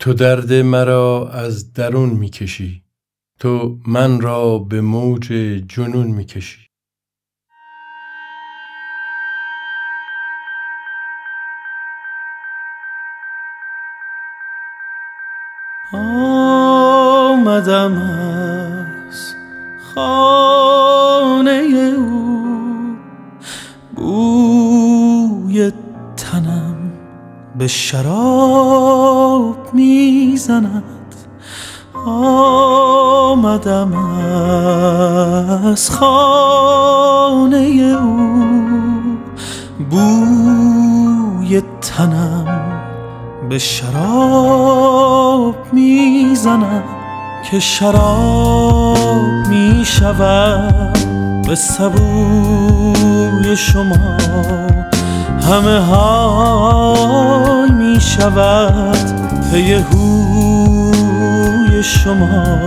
تو درد مرا از درون میکشی، تو من را به موج جنون میکشی. آمدم از خانه او، بوی تنم به شراب میزند. آمدم از خانه او، بوی تنم به شراب میزند. که شراب میشود به سبوی شما، همه های میشود پی هوی شما.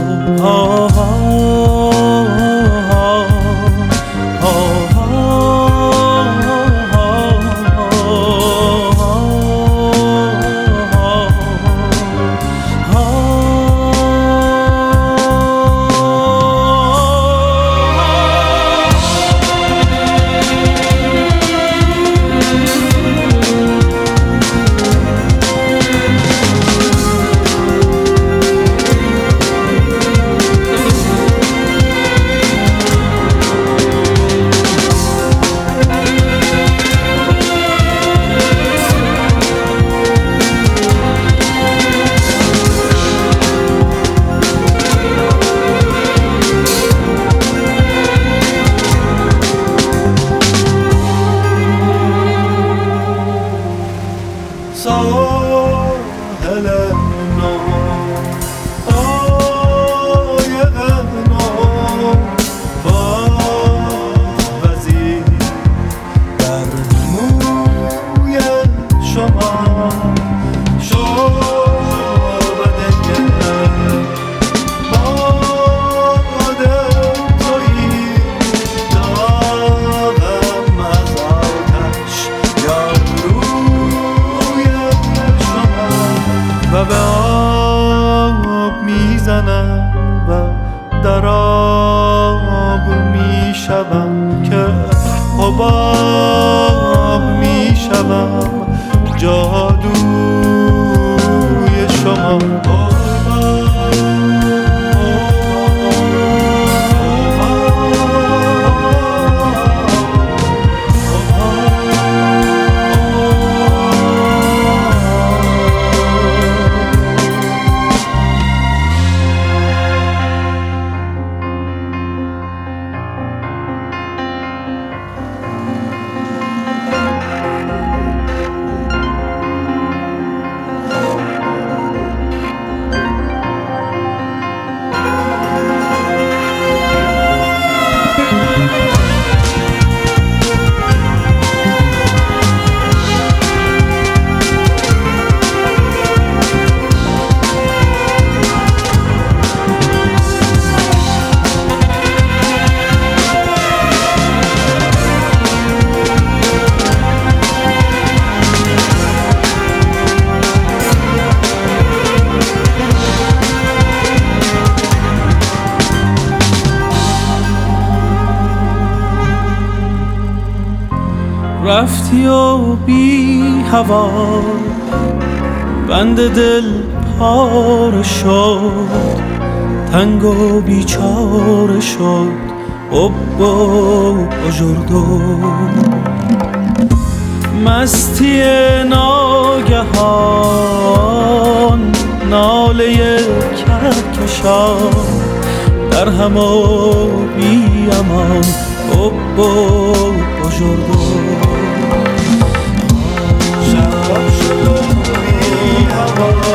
ساحل نو قایق نو با وزیر در موی شما شعبده باد تویی داغم از آتش یا و به آب میزنم و در آب میشوم که حباب میشوم جادوی شما. رفتی و بی هوا بند دل پاره شد، تنگ و بیچاره شد حب و بزرگو. مستی ناگهان ناله کهکشان در هم و بی امان حب و بزرگو. شب شد و بی هوا